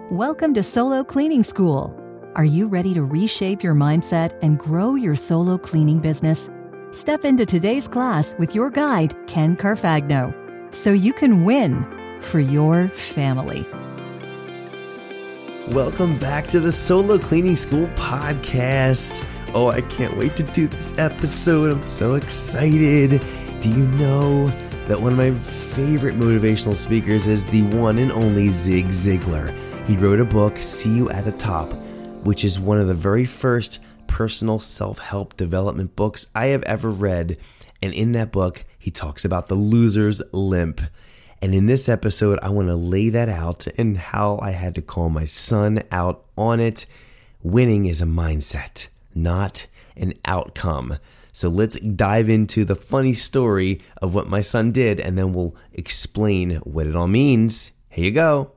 Welcome to Solo Cleaning School. Are you ready to reshape your mindset and grow your solo cleaning business? Step into today's class with your guide, Ken Carfagno, so you can win for your family. Welcome back to the Solo Cleaning School podcast. Oh, I can't wait to do this episode. I'm so excited. Do you know that one of my favorite motivational speakers is the one and only Zig Ziglar? He wrote a book, See You at the Top, which is one of the very first personal self-help development books I have ever read. And in that book, he talks about the loser's limp. And in this episode, I want to lay that out and how I had to call my son out on it. Winning is a mindset, not an outcome. So let's dive into the funny story of what my son did, and then we'll explain what it all means. Here you go.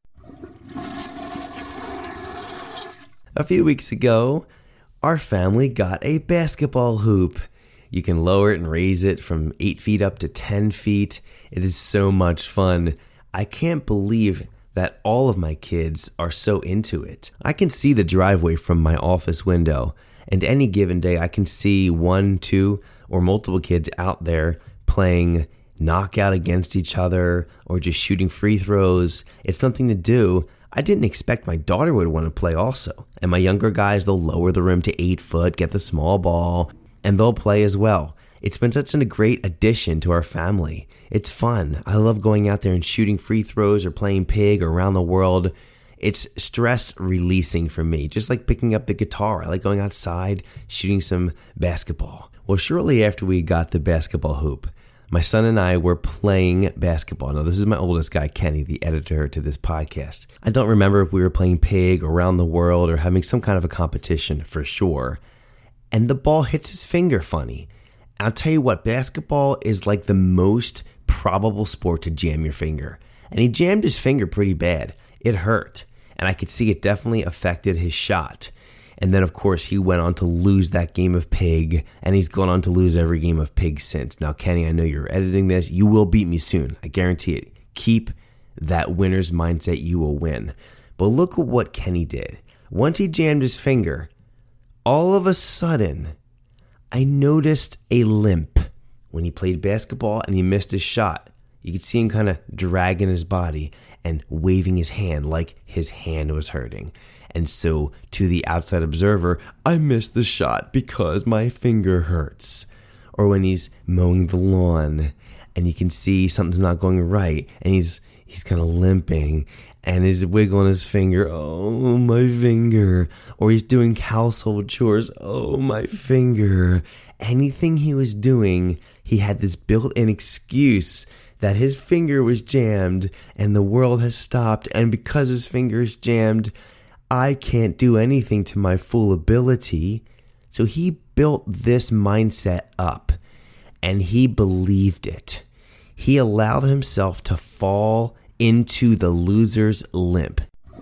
A few weeks ago, our family got a basketball hoop. You can lower it and raise it from 8 feet up to 10 feet. It is so much fun. I can't believe that all of my kids are so into it. I can see the driveway from my office window, and any given day I can see 1, 2, or multiple kids out there playing knockout against each other or just shooting free throws. It's something to do. I didn't expect my daughter would want to play also. And my younger guys, they'll lower the rim to 8 foot, get the small ball, and they'll play as well. It's been such a great addition to our family. It's fun. I love going out there and shooting free throws or playing pig or around the world. It's stress releasing for me, just like picking up the guitar. I like going outside, shooting some basketball. Well, shortly after we got the basketball hoop, my son and I were playing basketball. Now, this is my oldest guy, Kenny, the editor to this podcast. I don't remember if we were playing pig around the world or having some kind of a competition for sure. And the ball hits his finger funny. I'll tell you what, basketball is like the most probable sport to jam your finger. And he jammed his finger pretty bad. It hurt. And I could see it definitely affected his shot. And then, of course, he went on to lose that game of pig, and he's gone on to lose every game of pig since. Now, Kenny, I know you're editing this. You will beat me soon. I guarantee it. Keep that winner's mindset. You will win. But look at what Kenny did. Once he jammed his finger, all of a sudden, I noticed a limp when he played basketball and he missed his shot. You could see him kind of dragging his body and waving his hand like his hand was hurting. And so, to the outside observer, I missed the shot because my finger hurts. Or when he's mowing the lawn and you can see something's not going right and he's kind of limping and he's wiggling his finger, oh, my finger. Or he's doing household chores, oh, my finger. Anything he was doing, he had this built-in excuse that his finger was jammed and the world has stopped, and because his finger is jammed, I can't do anything to my full ability. So he built this mindset up, and he believed it. He allowed himself to fall into the loser's limp.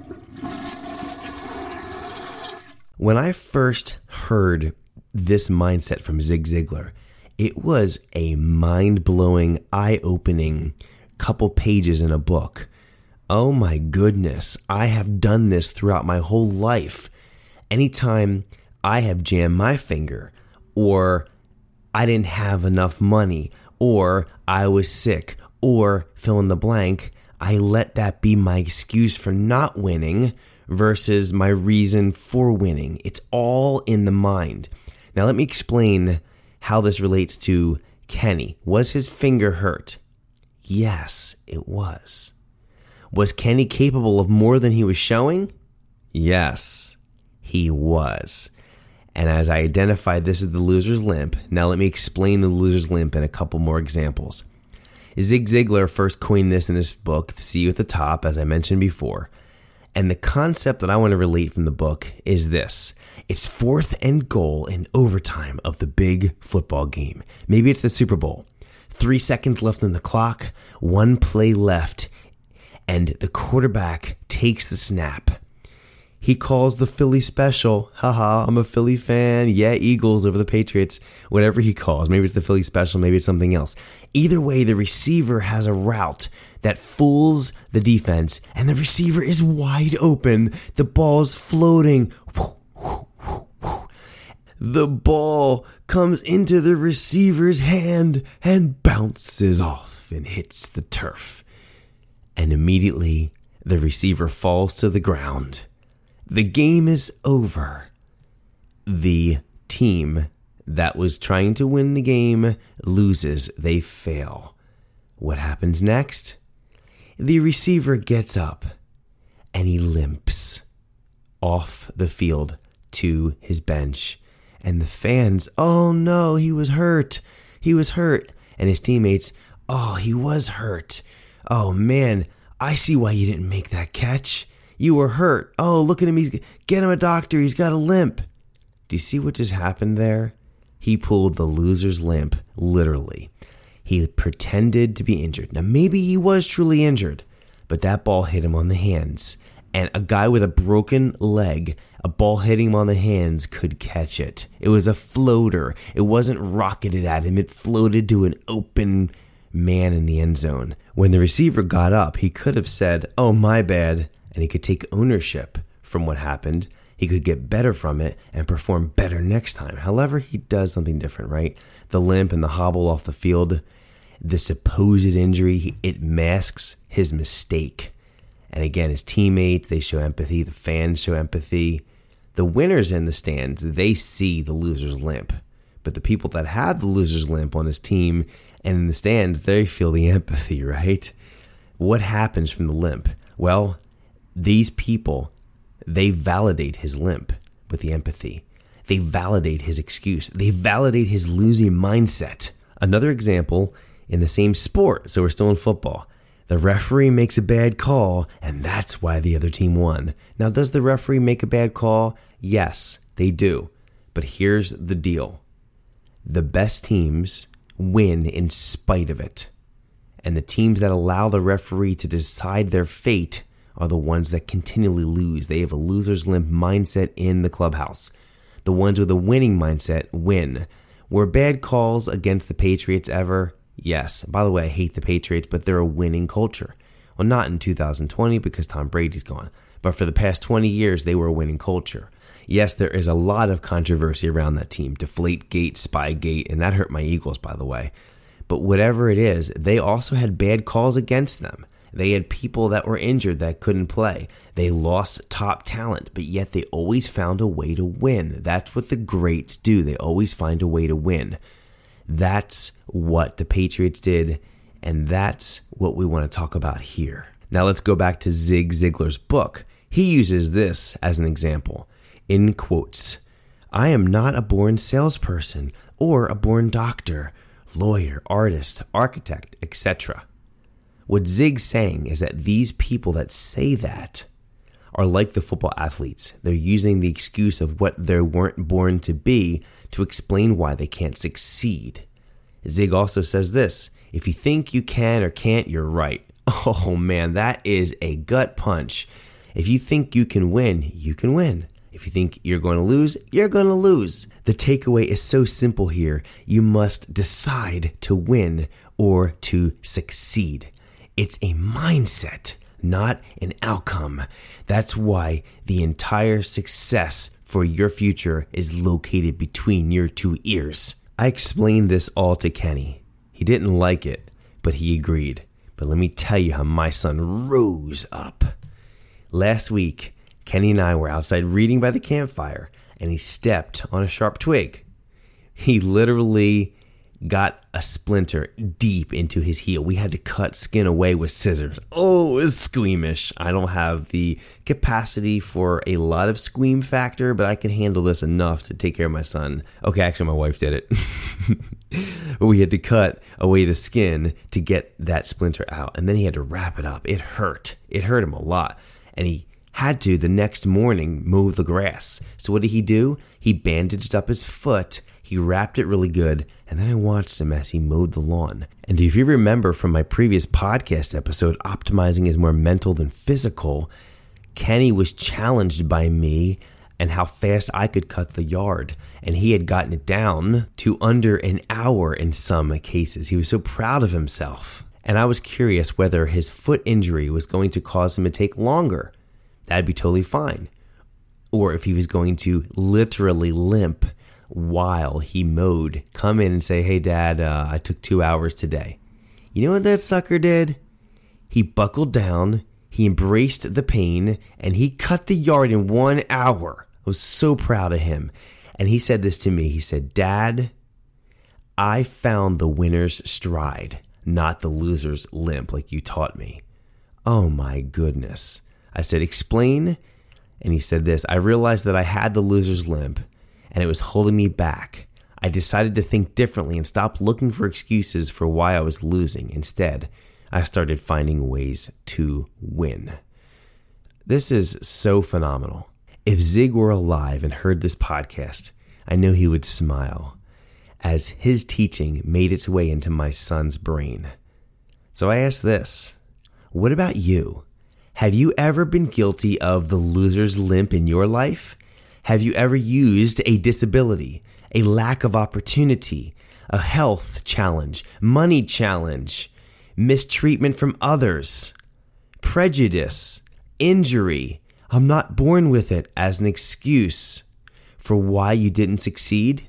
When I first heard this mindset from Zig Ziglar, it was a mind-blowing, eye-opening couple pages in a book. Oh my goodness, I have done this throughout my whole life. Anytime I have jammed my finger, or I didn't have enough money, or I was sick, or fill in the blank, I let that be my excuse for not winning versus my reason for winning. It's all in the mind. Now let me explain how this relates to Kenny. Was his finger hurt? Yes, it was. Was Kenny capable of more than he was showing? Yes, he was. And as I identified this as the loser's limp, now let me explain the loser's limp in a couple more examples. Zig Ziglar first coined this in his book, See You at the Top, as I mentioned before. And the concept that I want to relate from the book is this. It's 4th and goal in overtime of the big football game. Maybe it's the Super Bowl. 3 seconds left on the clock, 1 play left, and the quarterback takes the snap. He calls the Philly special. Haha, I'm a Philly fan. Yeah, Eagles over the Patriots. Whatever he calls. Maybe it's the Philly special. Maybe it's something else. Either way, the receiver has a route that fools the defense, and the receiver is wide open. The ball is floating. The ball comes into the receiver's hand and bounces off and hits the turf. And immediately, the receiver falls to the ground. The game is over. The team that was trying to win the game loses. They fail. What happens next? The receiver gets up and he limps off the field to his bench. And the fans, oh no, he was hurt. He was hurt. And his teammates, oh, he was hurt. Oh man, I see why you didn't make that catch. You were hurt. Oh, look at him. Get him a doctor. He's got a limp. Do you see what just happened there? He pulled the loser's limp, literally. He pretended to be injured. Now, maybe he was truly injured, but that ball hit him on the hands. And a guy with a broken leg, a ball hitting him on the hands, could catch it. It was a floater. It wasn't rocketed at him. It floated to an open man in the end zone. When the receiver got up, he could have said, oh, my bad. And he could take ownership from what happened. He could get better from it and perform better next time. However, he does something different, right? The limp and the hobble off the field, the supposed injury, it masks his mistake. And again, his teammates, they show empathy. The fans show empathy. The winners in the stands, they see the loser's limp. But the people that have the loser's limp on his team and in the stands, they feel the empathy, right? What happens from the limp? Well, these people, they validate his limp with the empathy. They validate his excuse. They validate his losing mindset. Another example in the same sport, so we're still in football. The referee makes a bad call, and that's why the other team won. Now, does the referee make a bad call? Yes, they do. But here's the deal. The best teams win in spite of it. And the teams that allow the referee to decide their fate are the ones that continually lose. They have a loser's limp mindset in the clubhouse. The ones with a winning mindset win. Were bad calls against the Patriots ever? Yes. By the way, I hate the Patriots, but they're a winning culture. Well, not in 2020 because Tom Brady's gone. But for the past 20 years, they were a winning culture. Yes, there is a lot of controversy around that team. Deflategate, Spygate, and that hurt my Eagles, by the way. But whatever it is, they also had bad calls against them. They had people that were injured that couldn't play. They lost top talent, but yet they always found a way to win. That's what the greats do. They always find a way to win. That's what the Patriots did, and that's what we want to talk about here. Now let's go back to Zig Ziglar's book. He uses this as an example. In quotes, I am not a born salesperson or a born doctor, lawyer, artist, architect, etc. What Zig's saying is that these people that say that are like the football athletes. They're using the excuse of what they weren't born to be to explain why they can't succeed. Zig also says this, if you think you can or can't, you're right. Oh man, that is a gut punch. If you think you can win, you can win. If you think you're going to lose, you're going to lose. The takeaway is so simple here. You must decide to win or to succeed. It's a mindset, not an outcome. That's why the entire success for your future is located between your two ears. I explained this all to Kenny. He didn't like it, but he agreed. But let me tell you how my son rose up. Last week, Kenny and I were outside reading by the campfire, and he stepped on a sharp twig. He literally got a splinter deep into his heel. We had to cut skin away with scissors. Oh, it was squeamish. I don't have the capacity for a lot of squeam factor, but I can handle this enough to take care of my son. Okay, actually, my wife did it. But we had to cut away the skin to get that splinter out, and then he had to wrap it up. It hurt. It hurt him a lot, and he had to, the next morning, mow the grass. So what did he do? He bandaged up his foot. He wrapped it really good, and then I watched him as he mowed the lawn. And if you remember from my previous podcast episode, optimizing is more mental than physical, Kenny was challenged by me and how fast I could cut the yard. And he had gotten it down to under an hour in some cases. He was so proud of himself. And I was curious whether his foot injury was going to cause him to take longer. That'd be totally fine. Or if he was going to literally limp while he mowed, come in and say, "Hey, Dad, I took 2 hours today." You know what that sucker did? He buckled down, he embraced the pain, and he cut the yard in 1 hour. I was so proud of him. And he said this to me. He said, "Dad, I found the winner's stride, not the loser's limp like you taught me." Oh my goodness. I said, "Explain." And he said this: "I realized that I had the loser's limp and it was holding me back. I decided to think differently and stop looking for excuses for why I was losing. Instead, I started finding ways to win." This is so phenomenal. If Zig were alive and heard this podcast, I know he would smile as his teaching made its way into my son's brain. So I ask this: what about you? Have you ever been guilty of the loser's limp in your life? Have you ever used a disability, a lack of opportunity, a health challenge, money challenge, mistreatment from others, prejudice, injury, "I'm not born with it," as an excuse for why you didn't succeed?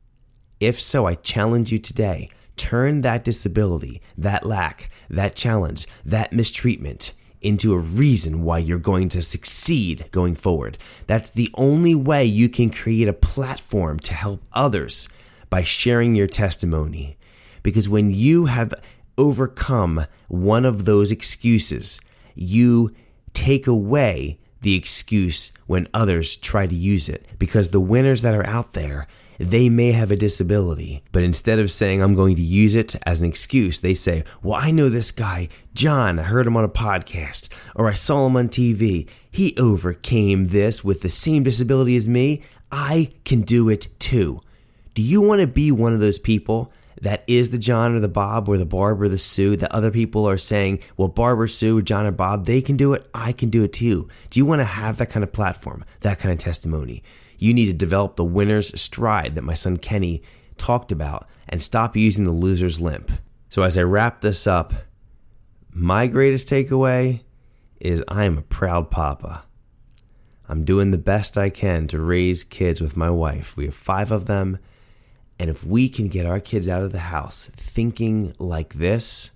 If so, I challenge you today, turn that disability, that lack, that challenge, that mistreatment into a reason why you're going to succeed going forward. That's the only way you can create a platform to help others, by sharing your testimony. Because when you have overcome one of those excuses, you take away the excuse when others try to use it. Because the winners that are out there, they may have a disability, but instead of saying, "I'm going to use it as an excuse," they say, "Well, I know this guy, John. I heard him on a podcast, or I saw him on TV. He overcame this with the same disability as me. I can do it too." Do you want to be one of those people that is the John or the Bob or the Barb or the Sue that other people are saying, "Well, Barb or Sue or John or Bob, they can do it. I can do it too"? Do you want to have that kind of platform, that kind of testimony? You need to develop the winner's stride that my son Kenny talked about and stop using the loser's limp. So as I wrap this up, my greatest takeaway is I am a proud papa. I'm doing the best I can to raise kids with my wife. We have 5 of them. And if we can get our kids out of the house thinking like this,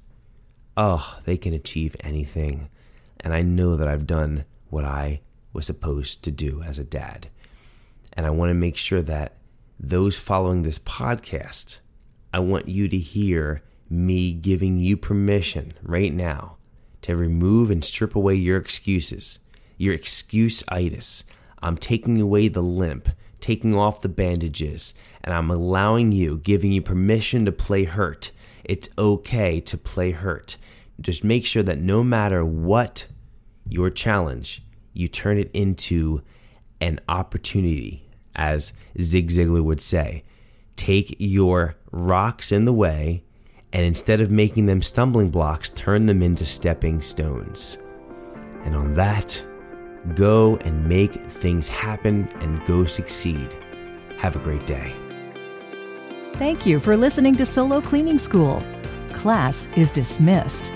they can achieve anything. And I know that I've done what I was supposed to do as a dad. And I want to make sure that those following this podcast, I want you to hear me giving you permission right now to remove and strip away your excuses, your excuse-itis. I'm taking away the limp, taking off the bandages, and I'm allowing you, giving you permission to play hurt. It's okay to play hurt. Just make sure that no matter what your challenge, you turn it into an opportunity. As Zig Ziglar would say, take your rocks in the way, and instead of making them stumbling blocks, turn them into stepping stones. And on that, go and make things happen and go succeed. Have a great day. Thank you for listening to Solo Cleaning School. Class is dismissed.